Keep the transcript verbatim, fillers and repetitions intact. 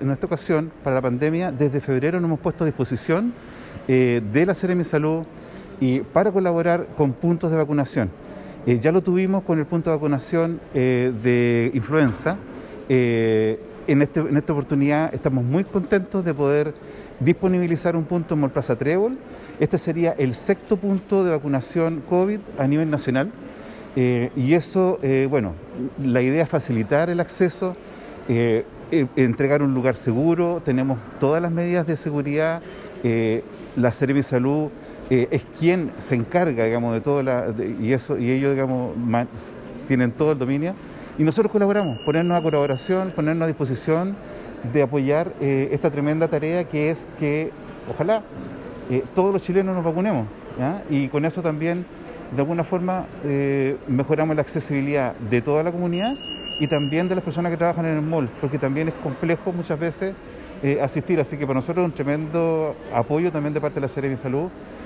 en esta ocasión, para la pandemia, desde febrero nos hemos puesto a disposición eh, de la Seremi Salud y para colaborar con puntos de vacunación. Eh, ya lo tuvimos con el punto de vacunación eh, de influenza. Eh, en, este, en esta oportunidad estamos muy contentos de poder disponibilizar un punto en Mall Plaza Trébol. Este sería el sexto punto de vacunación COVID a nivel nacional. Eh, y eso, eh, bueno, la idea es facilitar el acceso, eh, eh, entregar un lugar seguro. Tenemos todas las medidas de seguridad. Eh, la Seremi Salud eh, es quien se encarga, digamos, de todo la, de, y eso y ellos, digamos, man, tienen todo el dominio. Y nosotros colaboramos, ponernos a colaboración, ponernos a disposición de apoyar eh, esta tremenda tarea que es que, ojalá, eh, todos los chilenos nos vacunemos, ¿ya? Y con eso también, de alguna forma, eh, mejoramos la accesibilidad de toda la comunidad y también de las personas que trabajan en el mall, porque también es complejo muchas veces eh, asistir, así que para nosotros es un tremendo apoyo también de parte de la Seremi Salud.